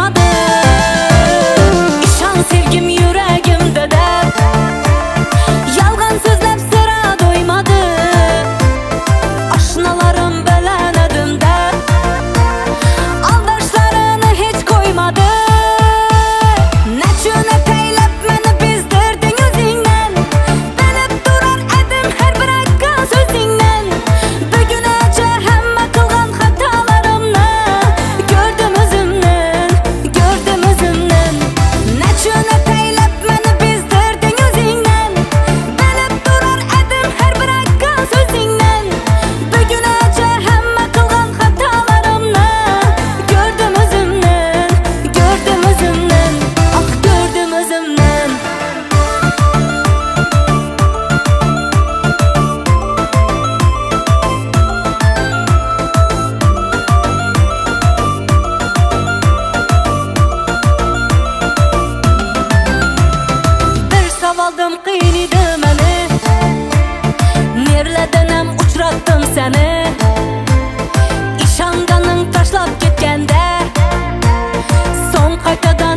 koymadı. İşan sevgim yüreğimde de, yalgan sözlep sıra doymadı. Aşnalarım belenedim de, aldaşlarını hiç koymadı. Neçün eteylep meni bizdirdin özünden, bilip durar edim her bir akka sözünden. Bugünece hemme kılgan hatalarımla gördüm özümden, gördüm özümden. Neçün eteylep meni bizdirdin özünden, bilip durar edim her bir akka sözünden. Bugünece hemme kılgan hatalarımla gördüm özümden, gördüm özümden. Ah gördüm özümden. Bir savaldım kıynidı meni, nerledenem uçrattım seni. İşanganın taşlap ketkende, son qaytadan